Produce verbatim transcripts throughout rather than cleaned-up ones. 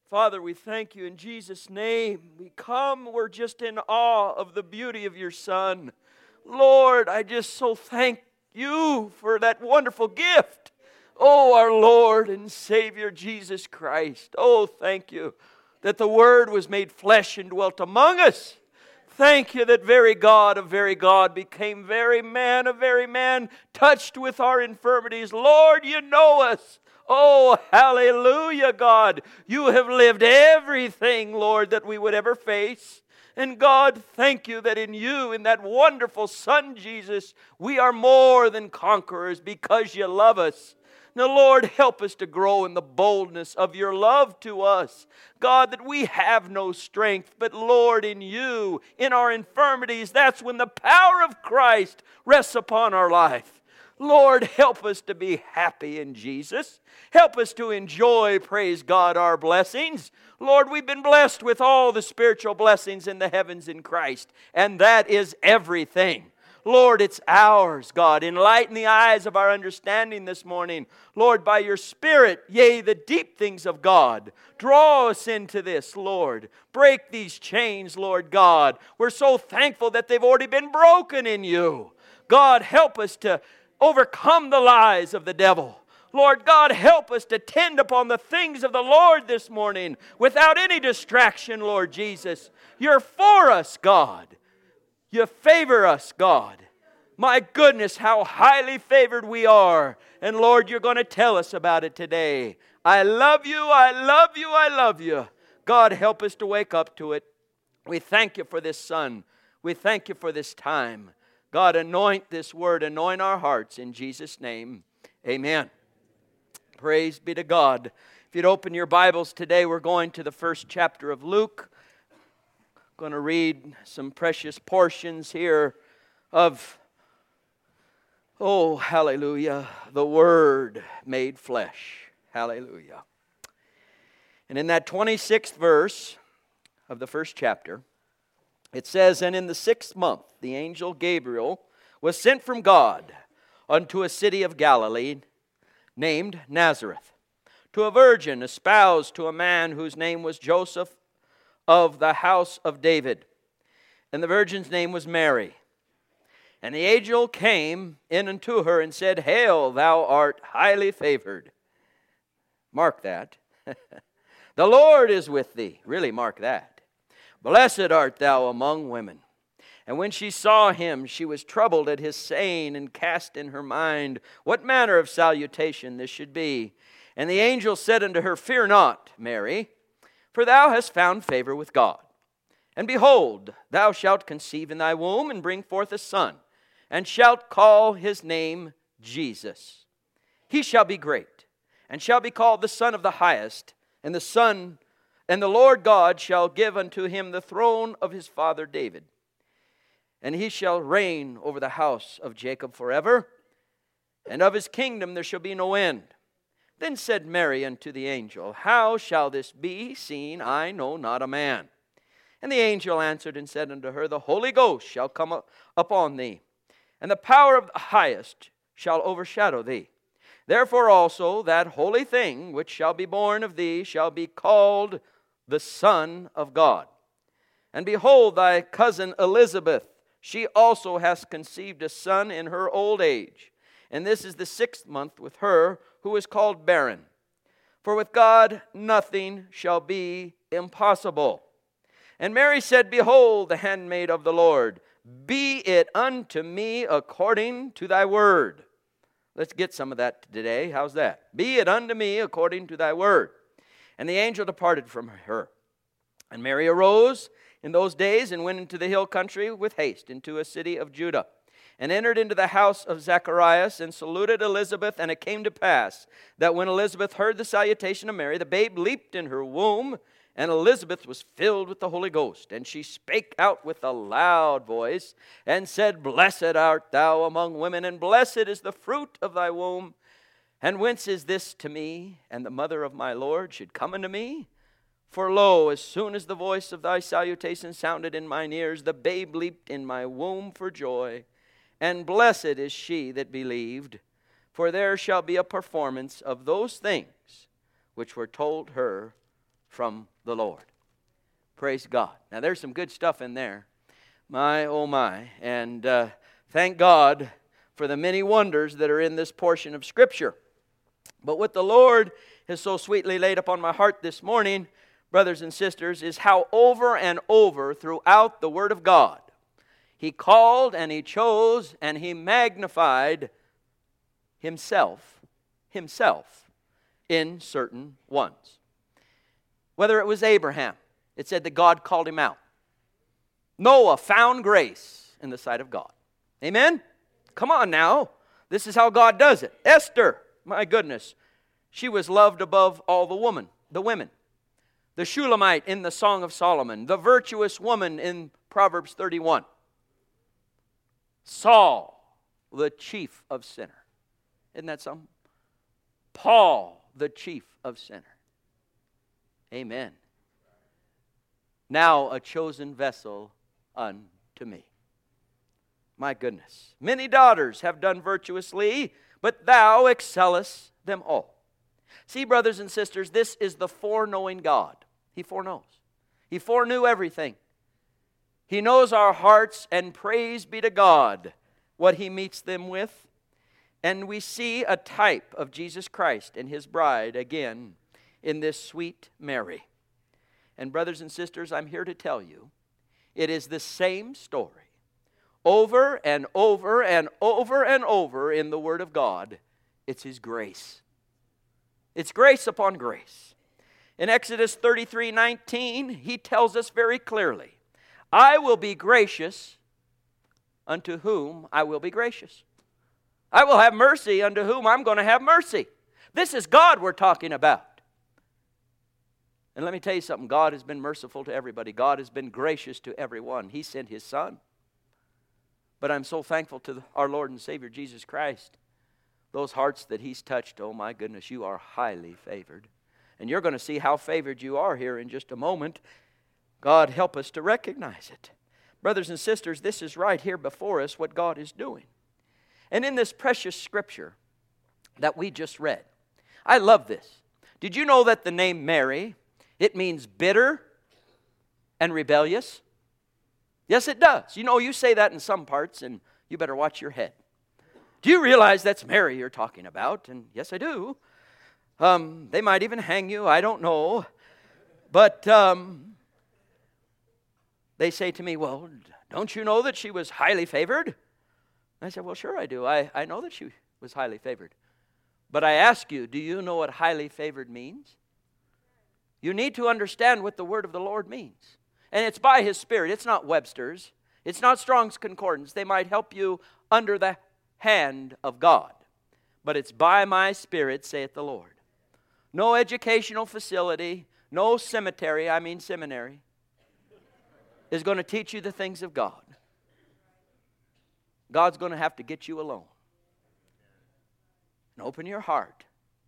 Father, we thank you in Jesus' name. We come, we're just in awe of the beauty of your Son. Lord, I just so thank you for that wonderful gift. Oh, our Lord and Savior Jesus Christ. Oh, thank you that the Word was made flesh and dwelt among us. Thank you that very God of very God became very man of very man, touched with our infirmities. Lord, you know us. Oh, hallelujah, God. You have lived everything, Lord, that we would ever face. And God, thank you that in you, in that wonderful Son, Jesus, we are more than conquerors because you love us. Now, Lord, help us to grow in the boldness of your love to us. God, that we have no strength, but Lord, in you, in our infirmities, that's when the power of Christ rests upon our life. Lord, help us to be happy in Jesus. Help us to enjoy, praise God, our blessings. Lord, we've been blessed with all the spiritual blessings in the heavens in Christ, and that is everything. Lord, it's ours, God. Enlighten the eyes of our understanding this morning. Lord, by your Spirit, yea, the deep things of God. Draw us into this, Lord. Break these chains, Lord God. We're so thankful that they've already been broken in you. God, help us to overcome the lies of the devil. Lord God, help us to tend upon the things of the Lord this morning without any distraction, Lord Jesus. You're for us, God. You favor us, God. My goodness, how highly favored we are. And Lord, you're going to tell us about it today. I love you, I love you, I love you. God, help us to wake up to it. We thank you for this Son. We thank you for this time. God, anoint this word, anoint our hearts in Jesus' name. Amen. Praise be to God. If you'd open your Bibles today, we're going to the first chapter of Luke. I'm going to read some precious portions here of, oh, hallelujah, the Word made flesh. Hallelujah. And in that twenty-sixth verse of the first chapter, it says, "And in the sixth month, the angel Gabriel was sent from God unto a city of Galilee named Nazareth, to a virgin espoused to a man whose name was Joseph of the house of David. And the virgin's name was Mary. And the angel came in unto her and said, Hail, thou art highly favored." Mark that. "The Lord is with thee." Really mark that. "Blessed art thou among women." And when she saw him, she was troubled at his saying, and cast in her mind what manner of salutation this should be. And the angel said unto her, Fear not, Mary, for thou hast found favor with God. And behold, thou shalt conceive in thy womb, and bring forth a son, and shalt call his name Jesus. He shall be great, and shall be called the Son of the Highest, and the Son, and the Lord God shall give unto him the throne of his father David. And he shall reign over the house of Jacob forever, and of his kingdom there shall be no end. Then said Mary unto the angel, How shall this be, seeing I know not a man? And the angel answered and said unto her, The Holy Ghost shall come up upon thee, and the power of the highest shall overshadow thee. Therefore also that holy thing which shall be born of thee shall be called the Son of God. And behold, thy cousin Elizabeth, she also hath conceived a son in her old age. And this is the sixth month with her, who is called barren. For with God nothing shall be impossible. And Mary said, Behold, the handmaid of the Lord, be it unto me according to thy word. Let's get some of that today. How's that? Be it unto me according to thy word. And the angel departed from her. And Mary arose in those days and went into the hill country with haste into a city of Judah, and entered into the house of Zacharias, and saluted Elizabeth. And it came to pass that when Elizabeth heard the salutation of Mary, the babe leaped in her womb, and Elizabeth was filled with the Holy Ghost. And she spake out with a loud voice, and said, Blessed art thou among women, and blessed is the fruit of thy womb. And whence is this to me, and the mother of my Lord should come unto me? For lo, as soon as the voice of thy salutation sounded in mine ears, the babe leaped in my womb for joy. And blessed is she that believed, for there shall be a performance of those things which were told her from the Lord. Praise God. Now there's some good stuff in there. My, oh my. And uh, thank God for the many wonders that are in this portion of Scripture. But what the Lord has so sweetly laid upon my heart this morning, brothers and sisters, is how over and over throughout the Word of God, He called and He chose and He magnified Himself, Himself, in certain ones. Whether it was Abraham, it said that God called him out. Noah found grace in the sight of God. Amen? Come on now. This is how God does it. Esther, my goodness, she was loved above all the woman, the women. The Shulamite in the Song of Solomon. The virtuous woman in Proverbs thirty-one. Saul, the chief of sinners. Isn't that something? Paul, the chief of sinners. Amen. Now a chosen vessel unto me. My goodness. Many daughters have done virtuously, but thou excellest them all. See, brothers and sisters, this is the foreknowing God. He foreknows. He foreknew everything. He knows our hearts, and praise be to God, what He meets them with. And we see a type of Jesus Christ and His bride again in this sweet Mary. And brothers and sisters, I'm here to tell you, it is the same story over and over and over and over in the Word of God. It's His grace. It's grace upon grace. In Exodus thirty-three nineteen, He tells us very clearly, I will be gracious unto whom I will be gracious. I will have mercy unto whom I'm going to have mercy. This is God we're talking about. And let me tell you something. God has been merciful to everybody. God has been gracious to everyone. He sent His Son. But I'm so thankful to our Lord and Savior Jesus Christ. Those hearts that He's touched, oh my goodness, you are highly favored. And you're going to see how favored you are here in just a moment. God help us to recognize it. Brothers and sisters, this is right here before us what God is doing. And in this precious Scripture that we just read, I love this. Did you know that the name Mary, it means bitter and rebellious? Yes, it does. You know, you say that in some parts, and you better watch your head. Do you realize that's Mary you're talking about? And yes, I do. Um, they might even hang you. I don't know. But um, they say to me, well, don't you know that she was highly favored? I said, well, sure I do. I, I know that she was highly favored. But I ask you, do you know what highly favored means? You need to understand what the word of the Lord means. And it's by His Spirit. It's not Webster's. It's not Strong's Concordance. They might help you under the hand of God. But it's by my Spirit, saith the Lord. No educational facility, no cemetery, I mean seminary, is going to teach you the things of God. God's going to have to get you alone. And open your heart.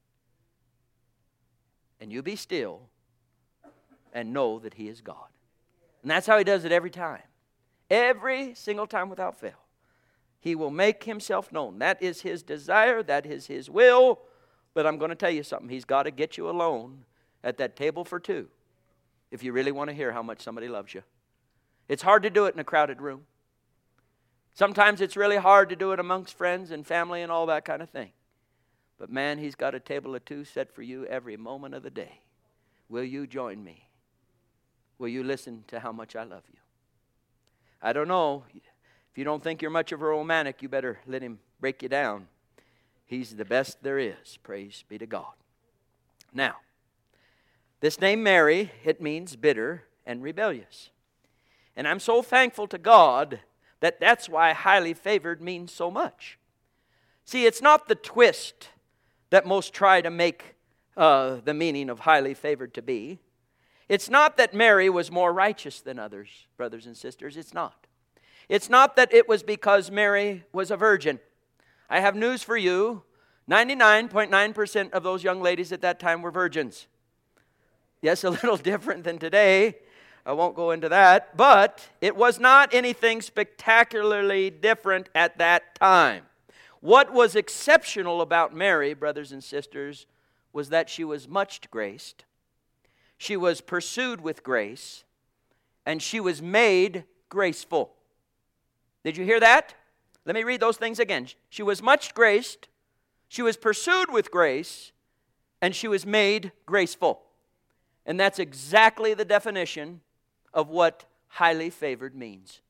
And you be still and know that He is God. And that's how He does it every time. Every single time without fail. He will make Himself known. That is His desire. That is His will. But I'm going to tell you something. He's got to get you alone at that table for two if you really want to hear how much somebody loves you. It's hard to do it in a crowded room. Sometimes it's really hard to do it amongst friends and family and all that kind of thing. But man, He's got a table of two set for you every moment of the day. Will you join me? Will you listen to how much I love you? I don't know. If you don't think you're much of a romantic, you better let Him break you down. He's the best there is. Praise be to God. Now, this name Mary, it means bitter and rebellious. And I'm so thankful to God that that's why highly favored means so much. See, it's not the twist that most try to make uh, the meaning of highly favored to be. It's not that Mary was more righteous than others, brothers and sisters. It's not. It's not that it was because Mary was a virgin. I have news for you. ninety-nine point nine percent of those young ladies at that time were virgins. Yes, a little different than today. I won't go into that. But it was not anything spectacularly different at that time. What was exceptional about Mary, brothers and sisters, was that she was much graced. She was pursued with grace, and she was made graceful. Did you hear that? Let me read those things again. She was much graced, she was pursued with grace, and she was made graceful. And that's exactly the definition of what highly favored means.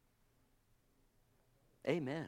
Amen.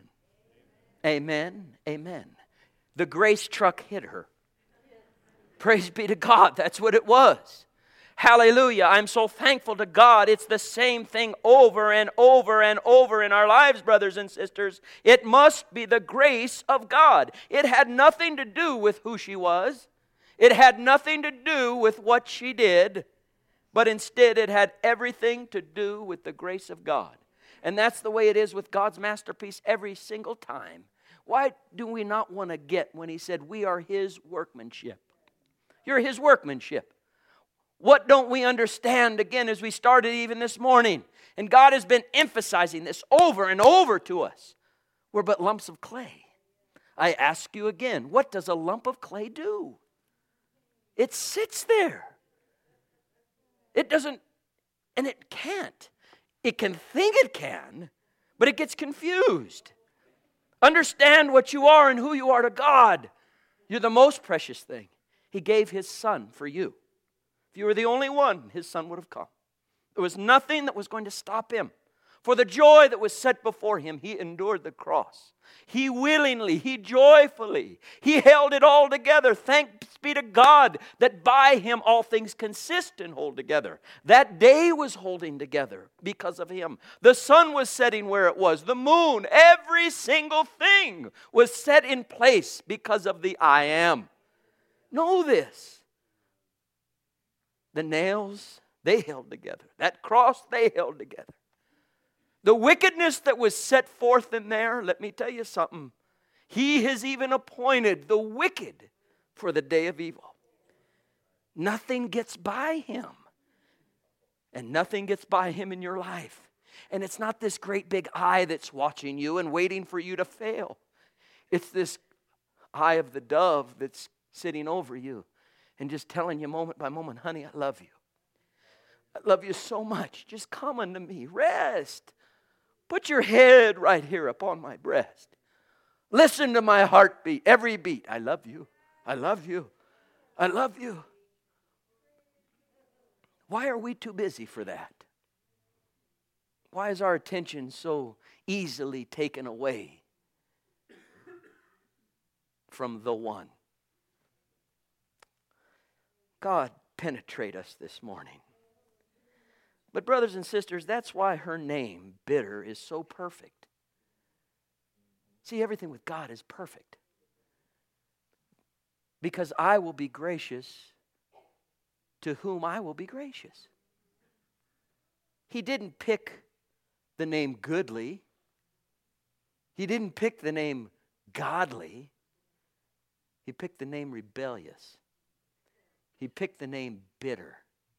Amen. Amen. The grace truck hit her. Praise be to God. That's what it was. Hallelujah. I'm so thankful to God. It's the same thing over and over and over in our lives, brothers and sisters. It must be the grace of God. It had nothing to do with who she was. It had nothing to do with what she did. But instead, it had everything to do with the grace of God. And that's the way it is with God's masterpiece every single time. Why do we not want to get when He said, we are His workmanship? You're His workmanship. What don't we understand, again, as we started even this morning? And God has been emphasizing this over and over to us. We're but lumps of clay. I ask you again, what does a lump of clay do? It sits there. It doesn't, and it can't. It can think it can, but it gets confused. Understand what you are and who you are to God. You're the most precious thing. He gave His Son for you. If you were the only one, His Son would have come. There was nothing that was going to stop Him. For the joy that was set before Him, He endured the cross. He willingly, He joyfully, He held it all together. Thanks be to God that by Him all things consist and hold together. That day was holding together because of Him. The sun was setting where it was. The moon, every single thing was set in place because of the I Am. Know this. The nails, they held together. That cross, they held together. The wickedness that was set forth in there, let me tell you something. He has even appointed the wicked for the day of evil. Nothing gets by Him. And nothing gets by Him in your life. And it's not this great big eye that's watching you and waiting for you to fail. It's this eye of the dove that's sitting over you and just telling you moment by moment, honey, I love you. I love you so much. Just come unto me. Rest. Put your head right here upon my breast. Listen to my heartbeat, every beat. I love you. I love you. I love you. Why are we too busy for that? Why is our attention so easily taken away from the one? God, penetrate us this morning. But brothers and sisters, that's why her name, bitter, is so perfect. See, everything with God is perfect. Because I will be gracious to whom I will be gracious. He didn't pick the name goodly. He didn't pick the name godly. He picked the name rebellious. He picked the name bitter.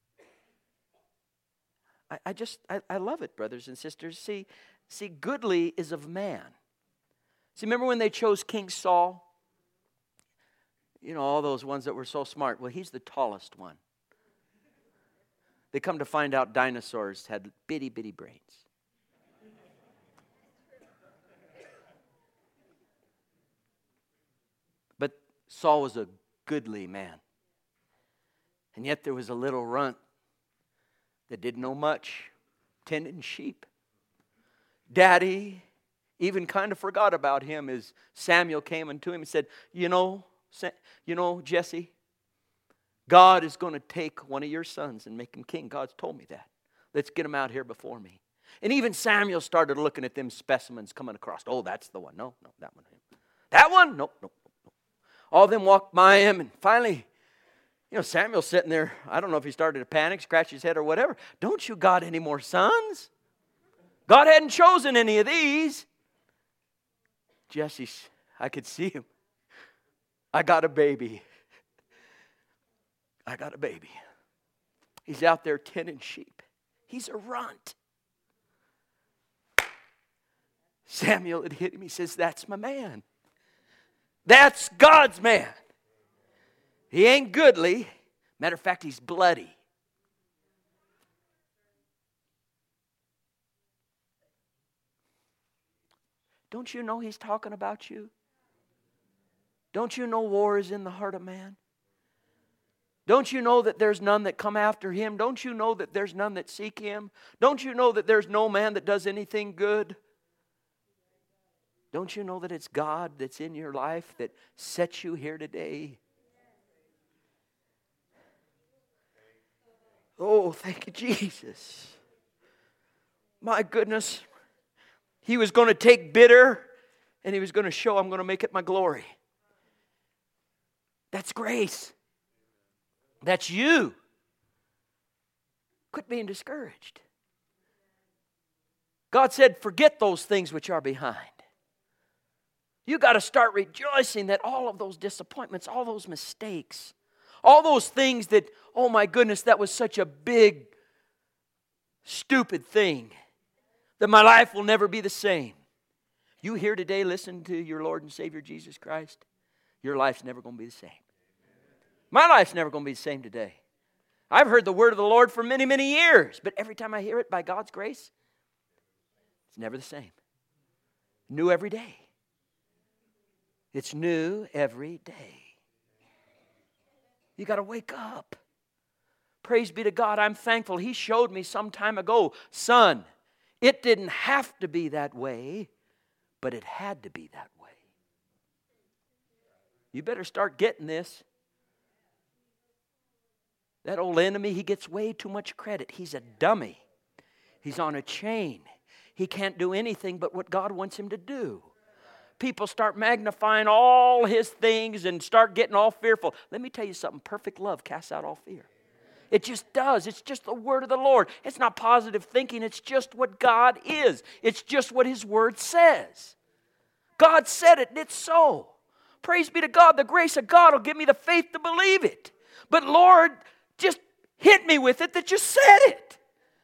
I, I just, I, I love it, brothers and sisters. See, see, goodly is of man. See, remember when they chose King Saul? You know, all those ones that were so smart. Well, he's the tallest one. They come to find out dinosaurs had bitty, bitty brains. But Saul was a goodly man. And yet there was a little runt that didn't know much, tending sheep. Daddy even kind of forgot about him as Samuel came unto him and said, you know, you know, Jesse, God is going to take one of your sons and make him king. God's told me that. Let's get him out here before me. And even Samuel started looking at them specimens coming across. Oh, that's the one. No, no, that one. That one? Nope, nope, nope, nope. All of them walked by him, and finally, you know, Samuel's sitting there. I don't know if he started to panic, scratch his head or whatever. Don't you got any more sons? God hadn't chosen any of these. Jesse, I could see him. I got a baby. I got a baby. He's out there tending sheep. He's a runt. Samuel had hit him. He says, that's my man. That's God's man. He ain't goodly. Matter of fact, he's bloody. Don't you know He's talking about you? Don't you know war is in the heart of man? Don't you know that there's none that come after Him? Don't you know that there's none that seek Him? Don't you know that there's no man that does anything good? Don't you know that it's God that's in your life that sets you here today? Oh, thank you, Jesus. My goodness. He was going to take bitter and He was going to show, I'm going to make it my glory. That's grace. That's you. Quit being discouraged. God said, forget those things which are behind. You got to start rejoicing that all of those disappointments, all those mistakes, all those things that, oh my goodness, that was such a big, stupid thing, that my life will never be the same. You here today listen to your Lord and Savior Jesus Christ, your life's never going to be the same. My life's never going to be the same today. I've heard the word of the Lord for many, many years, but every time I hear it by God's grace, it's never the same. New every day. It's new every day. You got to wake up. Praise be to God. I'm thankful. He showed me some time ago, son, it didn't have to be that way, but it had to be that way. You better start getting this. That old enemy, he gets way too much credit. He's a dummy. He's on a chain. He can't do anything but what God wants him to do. People start magnifying all his things and start getting all fearful. Let me tell you something. Perfect love casts out all fear. It just does. It's just the word of the Lord. It's not positive thinking. It's just what God is. It's just what His word says. God said it, and it's so. Praise be to God. The grace of God will give me the faith to believe it. But Lord, just hit me with it that you said it.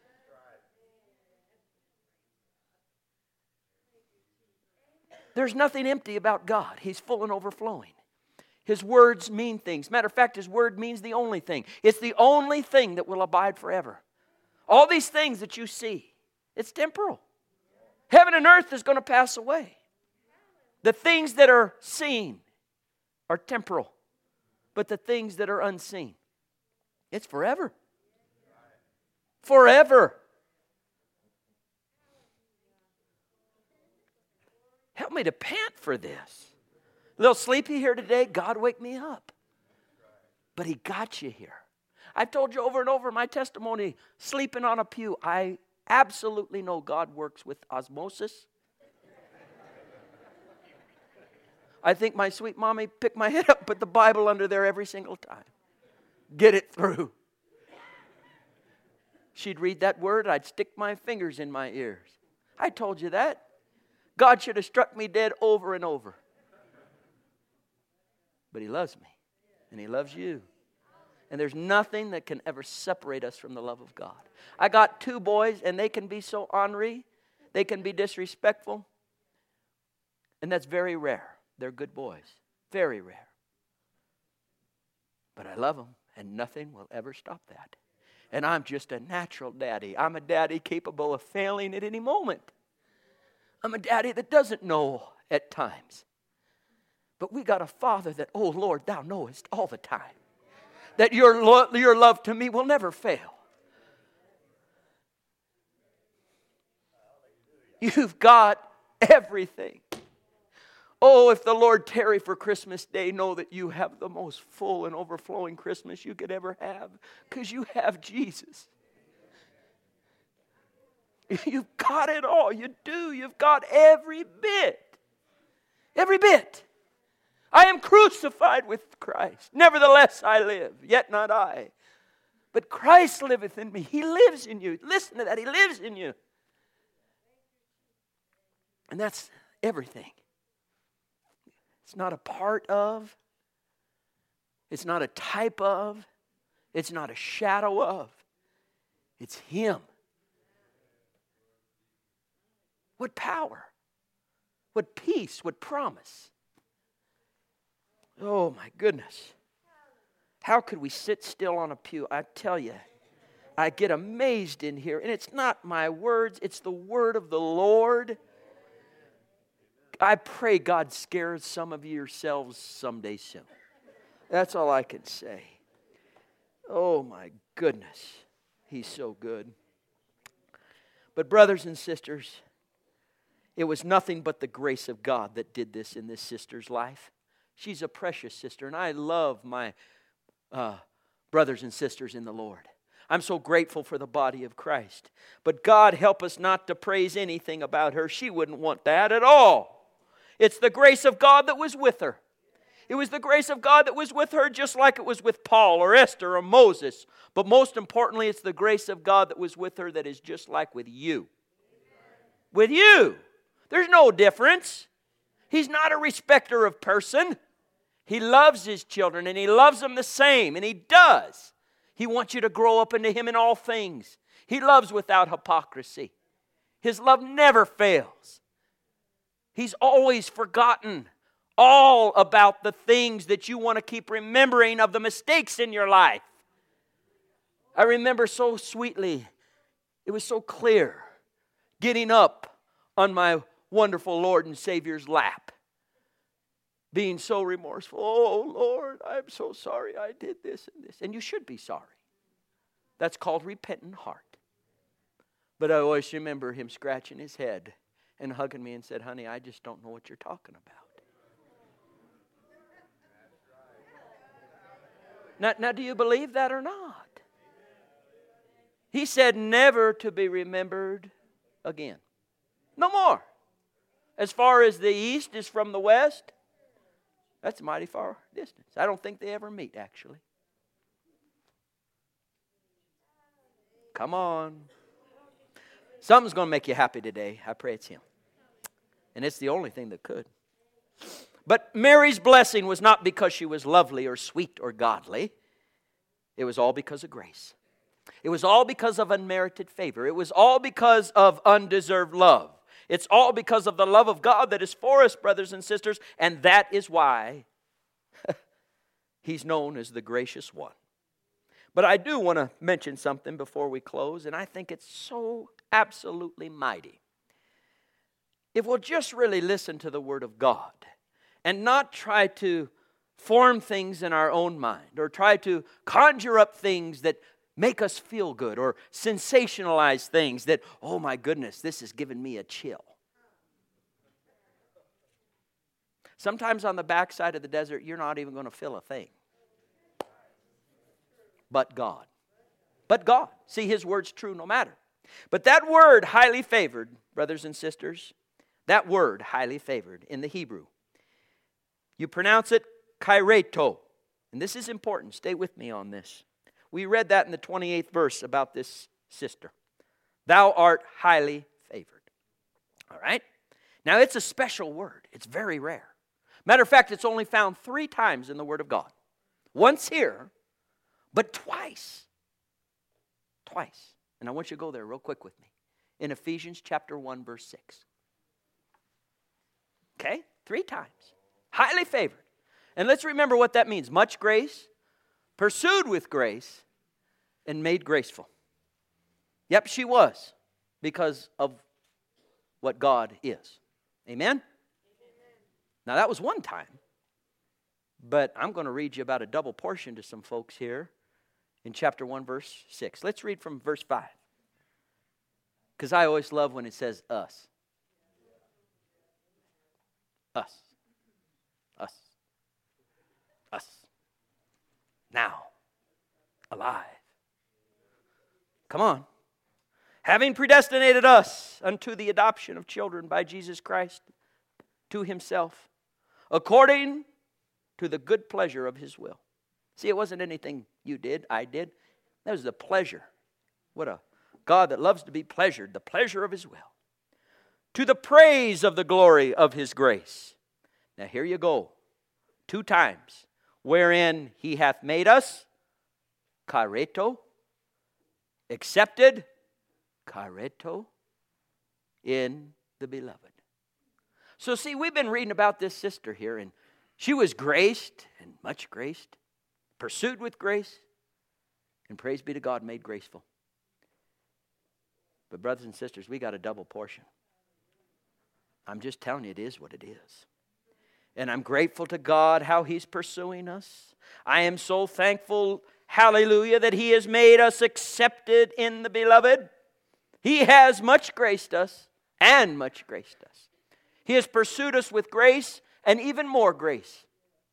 There's nothing empty about God. He's full and overflowing. His words mean things. Matter of fact, His word means the only thing. It's the only thing that will abide forever. All these things that you see, it's temporal. Heaven and earth is going to pass away. The things that are seen are temporal. But the things that are unseen, it's forever. Forever. Help me to pant for this. A little sleepy here today, God wake me up. But He got you here. I've told you over and over my testimony, sleeping on a pew. I absolutely know God works with osmosis. I think my sweet mommy picked my head up, put the Bible under there every single time. Get it through. She'd read that word, I'd stick my fingers in my ears. I told you that. God should have struck me dead over and over. But He loves me, and He loves you. And there's nothing that can ever separate us from the love of God. I got two boys, and they can be so ornery. They can be disrespectful. And that's very rare. They're good boys. Very rare. But I love them, and nothing will ever stop that. And I'm just a natural daddy. I'm a daddy capable of failing at any moment. I'm a daddy that doesn't know at times. But we got a Father that, oh Lord, Thou knowest all the time. That your, lo- your love to me will never fail. You've got everything. Oh, if the Lord tarry for Christmas Day, know that you have the most full and overflowing Christmas you could ever have. Because you have Jesus. You've got it all. You do. You've got every bit. Every bit. I am crucified with Christ. Nevertheless I live, yet not I. But Christ liveth in me. He lives in you. Listen to that. He lives in you. And that's everything. It's not a part of. It's not a type of. It's not a shadow of. It's Him. What power. What peace. What promise. Oh my goodness. How could we sit still on a pew? I tell you, I get amazed in here. And it's not my words, it's the word of the Lord. I pray God scares some of yourselves someday soon. That's all I can say. Oh my goodness. He's so good. But brothers and sisters, it was nothing but the grace of God that did this in this sister's life. She's a precious sister, and I love my uh, brothers and sisters in the Lord. I'm so grateful for the body of Christ. But God help us not to praise anything about her. She wouldn't want that at all. It's the grace of God that was with her. It was the grace of God that was with her just like it was with Paul or Esther or Moses. But most importantly, it's the grace of God that was with her that is just like with you. With you. There's no difference. He's not a respecter of person. He loves His children and He loves them the same. And He does. He wants you to grow up into Him in all things. He loves without hypocrisy. His love never fails. He's always forgotten all about the things that you want to keep remembering of the mistakes in your life. I remember so sweetly, it was so clear, getting up on my wonderful Lord and Savior's lap, being so remorseful. Oh, Lord, I'm so sorry I did this and this. And you should be sorry. That's called repentant heart. But I always remember Him scratching His head and hugging me and said, honey, I just don't know what you're talking about. Now, now, do you believe that or not? He said never to be remembered again. No more. As far as the east is from the west, that's a mighty far distance. I don't think they ever meet, actually. Come on. Something's going to make you happy today. I pray it's Him. And it's the only thing that could. But Mary's blessing was not because she was lovely or sweet or godly. It was all because of grace. It was all because of unmerited favor. It was all because of undeserved love. It's all because of the love of God that is for us, brothers and sisters, and that is why He's known as the gracious one. But I do want to mention something before we close, and I think it's so absolutely mighty. If we'll just really listen to the Word of God and not try to form things in our own mind or try to conjure up things that make us feel good or sensationalize things that, oh my goodness, this has given me a chill. Sometimes on the backside of the desert, you're not even going to feel a thing. But God. But God. See, His word's true no matter. But that word, highly favored, brothers and sisters, that word, highly favored, in the Hebrew, you pronounce it kaireto. And this is important. Stay with me on this. We read that in the twenty-eighth verse about this sister. Thou art highly favored. All right? Now, it's a special word. It's very rare. Matter of fact, it's only found three times in the Word of God. Once here, but twice. Twice. And I want you to go there real quick with me. In Ephesians chapter one, verse six. Okay? Three times. Highly favored. And let's remember what that means. Much grace, pursued with grace, and made graceful. Yep, she was, because of what God is. Amen? Now, that was one time. But I'm going to read you about a double portion to some folks here in chapter one, verse six. Let's read from verse five. Because I always love when it says us. Us. Us. Us. Now. Alive. Come on. Having predestinated us unto the adoption of children by Jesus Christ to Himself, according to the good pleasure of His will. See, it wasn't anything you did, I did. That was the pleasure. What a God that loves to be pleasured, the pleasure of His will. To the praise of the glory of His grace. Now here you go. Two times. Wherein He hath made us kaireto, accepted, kaireto, in the beloved. So see, we've been reading about this sister here, and she was graced and much graced, pursued with grace, and praise be to God, made graceful. But brothers and sisters, we got a double portion. I'm just telling you, it is what it is. And I'm grateful to God how He's pursuing us. I am so thankful, hallelujah, that He has made us accepted in the Beloved. He has much graced us and much graced us. He has pursued us with grace and even more grace.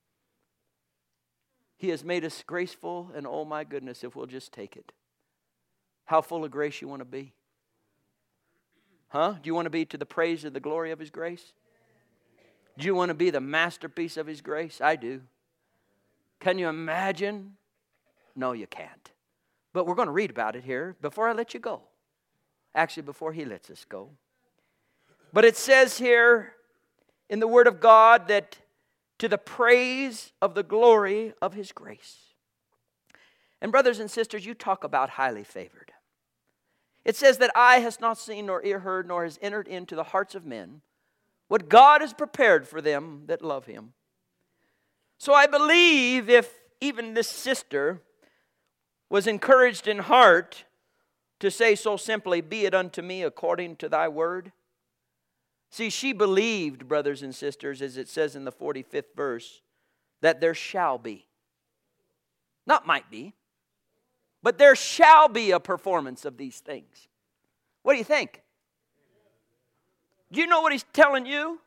He has made us graceful, and oh my goodness, if we'll just take it. How full of grace you want to be? Huh? Do you want to be to the praise of the glory of His grace? Do you want to be the masterpiece of His grace? I do. Can you imagine? No, you can't. But we're going to read about it here before I let you go. Actually, before He lets us go. But it says here in the Word of God that to the praise of the glory of His grace. And brothers and sisters, you talk about highly favored. It says that eye has not seen nor ear heard nor has entered into the hearts of men what God has prepared for them that love Him. So I believe if even this sister was encouraged in heart to say so simply, be it unto me according to thy word. See, she believed, brothers and sisters, as it says in the forty-fifth verse, that there shall be. Not might be, but there shall be a performance of these things. What do you think? Do you know what He's telling you?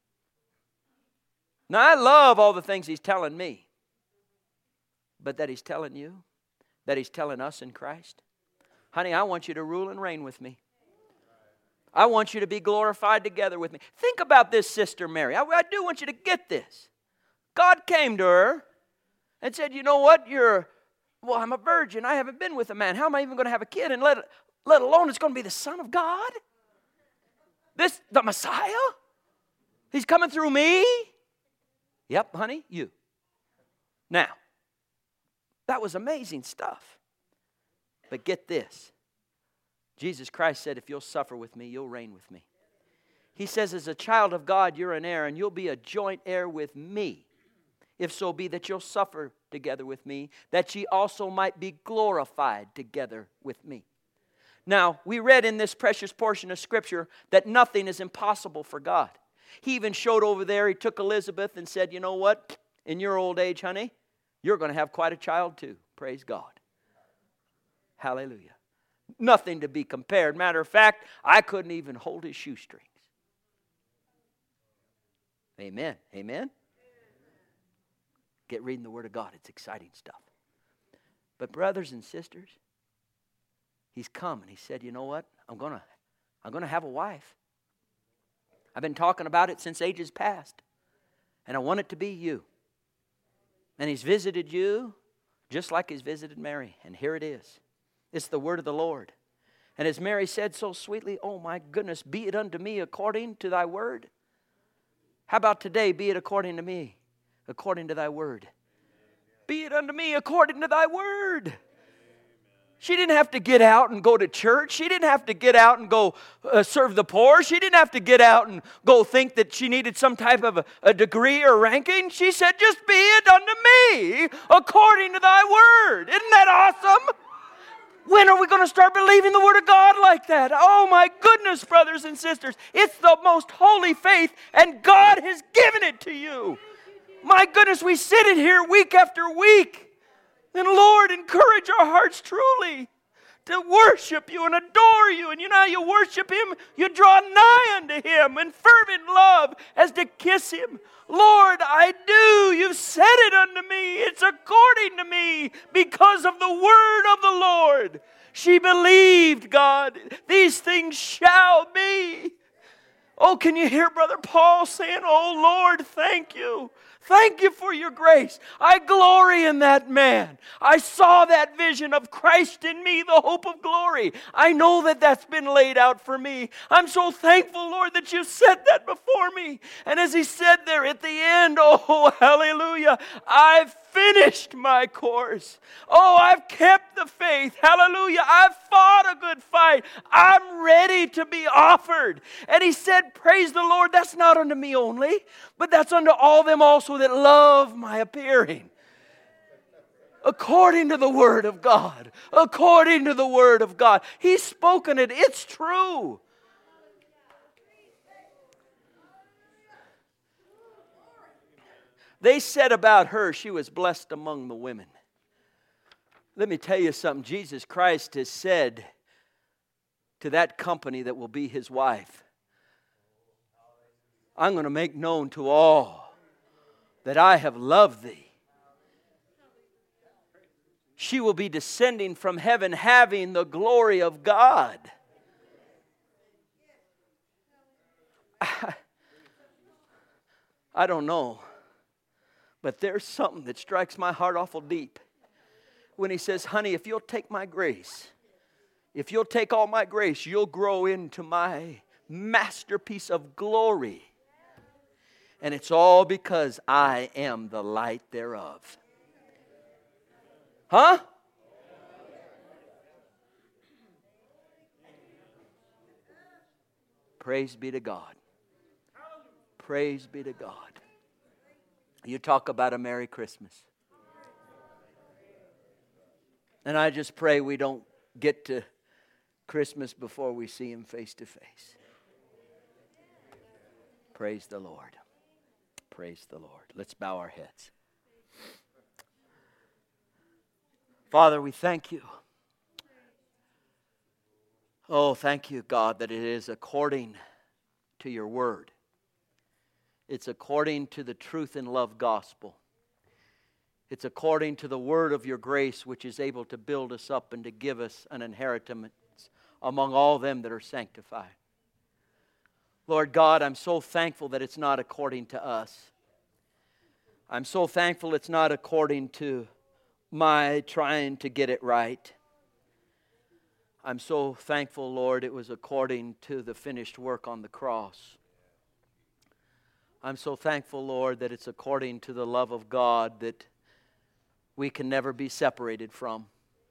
Now, I love all the things He's telling me. But that He's telling you, that He's telling us in Christ. Honey, I want you to rule and reign with me. I want you to be glorified together with me. Think about this, Sister Mary. I, I do want you to get this. God came to her and said, you know what? You're, well, I'm a virgin. I haven't been with a man. How am I even going to have a kid? And let, let alone it's going to be the Son of God? This, the Messiah? He's coming through me? Yep, honey, you. Now, that was amazing stuff. But get this. Jesus Christ said, if you'll suffer with me, you'll reign with me. He says, as a child of God, you're an heir, and you'll be a joint heir with me. If so be that you'll suffer together with me, that ye also might be glorified together with me. Now, we read in this precious portion of Scripture that nothing is impossible for God. He even showed over there, He took Elizabeth and said, you know what? In your old age, honey, you're going to have quite a child too. Praise God. Hallelujah. Nothing to be compared. Matter of fact, I couldn't even hold his shoestrings. Amen. Amen. Get reading the Word of God. It's exciting stuff. But brothers and sisters, He's come and He said, you know what? I'm going to I'm going to have a wife. I've been talking about it since ages past. And I want it to be you. And He's visited you just like He's visited Mary. And here it is. It's the word of the Lord. And as Mary said so sweetly, oh my goodness, be it unto me according to thy word. How about today, be it according to me, according to thy word. Be it unto me according to thy word. She didn't have to get out and go to church. She didn't have to get out and go uh, serve the poor. She didn't have to get out and go think that she needed some type of a, a degree or ranking. She said, just be it unto me according to thy word. Isn't that awesome? When are we going to start believing the Word of God like that? Oh my goodness, brothers and sisters. It's the most holy faith, and God has given it to you. My goodness, we sit in here week after week. And Lord, encourage our hearts truly to worship you and adore you. And you know how you worship Him? You draw nigh unto Him in fervent love as to kiss Him. Lord, I do. You've said it unto me. It's according to me because of the word of the Lord. She believed, God, these things shall be. Oh, can you hear Brother Paul saying, oh Lord, thank you. Thank you for your grace. I glory in that man. I saw that vision of Christ in me, the hope of glory. I know that that's been laid out for me. I'm so thankful, Lord, that you set that before me. And as he said there at the end, oh, hallelujah, I've finished my course. Oh, I've kept the faith. Hallelujah. I've fought a good fight. I'm ready to be offered. And he said, praise the Lord, that's not unto me only, but that's unto all them also that love my appearing. According to the word of God. According to the word of God. He's spoken it. It's true. They said about her, she was blessed among the women. Let me tell you something. Jesus Christ has said to that company that will be His wife, I'm going to make known to all that I have loved thee. She will be descending from heaven having the glory of God. I, I don't know, but there's something that strikes my heart awful deep when He says, honey, if you'll take my grace, if you'll take all my grace, you'll grow into my masterpiece of glory. And it's all because I am the light thereof. Huh? Praise be to God. Praise be to God. You talk about a Merry Christmas. And I just pray we don't get to Christmas before we see Him face to face. Praise the Lord. Praise the Lord. Let's bow our heads. Father, we thank You. Oh, thank You, God, that it is according to Your word. It's according to the truth and love gospel. It's according to the word of Your grace, which is able to build us up and to give us an inheritance among all them that are sanctified. Lord God, I'm so thankful that it's not according to us. I'm so thankful it's not according to my trying to get it right. I'm so thankful, Lord, it was according to the finished work on the cross. I'm so thankful, Lord, that it's according to the love of God that we can never be separated from.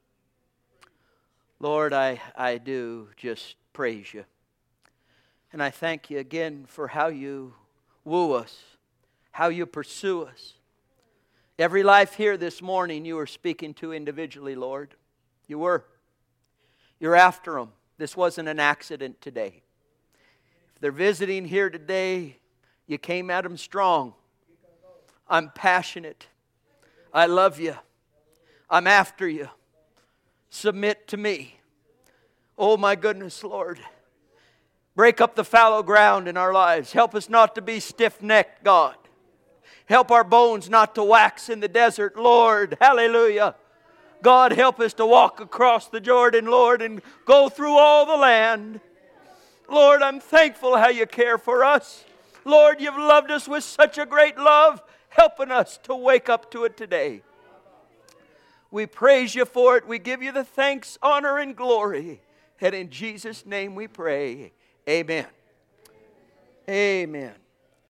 Lord, I, I do just praise You. And I thank You again for how You woo us, how You pursue us. Every life here this morning You were speaking to individually, Lord. You were. You're after them. This wasn't an accident today. If they're visiting here today, You came at them strong. I'm passionate. I love You. I'm after You. Submit to Me. Oh my goodness, Lord. Break up the fallow ground in our lives. Help us not to be stiff-necked, God. Help our bones not to wax in the desert, Lord. Hallelujah. God, help us to walk across the Jordan, Lord, and go through all the land. Lord, I'm thankful how You care for us. Lord, You've loved us with such a great love, helping us to wake up to it today. We praise You for it. We give You the thanks, honor, and glory. And in Jesus' name we pray. Amen. Amen.